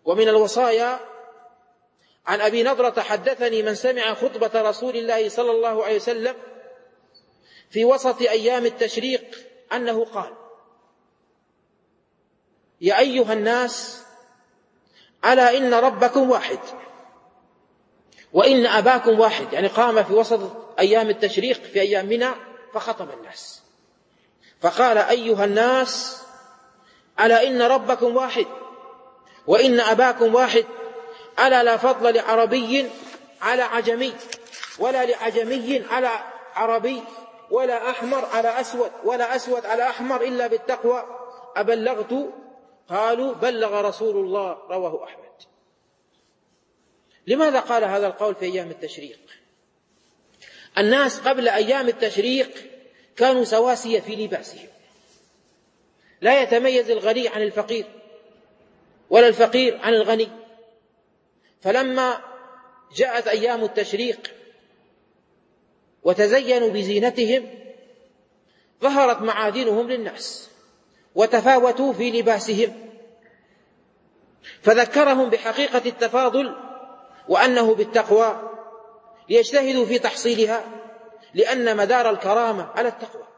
ومن الوصايا عن أبي نضرة حدثني من سمع خطبة رسول الله صلى الله عليه وسلم في وسط أيام التشريق أنه قال: يا أيها الناس، ألا إن ربكم واحد وإن أباكم واحد. يعني قام في وسط أيام التشريق في أيام منى فخطب الناس فقال: أيها الناس، ألا إن ربكم واحد وإن أباكم واحد، ألا لا فضل لعربي على عجمي، ولا لعجمي على عربي، ولا أحمر على أسود، ولا أسود على أحمر إلا بالتقوى. أبلغت؟ قالوا: بلغ رسول الله. رواه أحمد. لماذا قال هذا القول في أيام التشريق؟ الناس قبل أيام التشريق كانوا سواسية في لباسهم، لا يتميز الغني عن الفقير ولا الفقير عن الغني. فلما جاءت أيام التشريق وتزينوا بزينتهم ظهرت معادنهم للناس وتفاوتوا في لباسهم، فذكرهم بحقيقة التفاضل وأنه بالتقوى ليجتهدوا في تحصيلها، لأن مدار الكرامة على التقوى.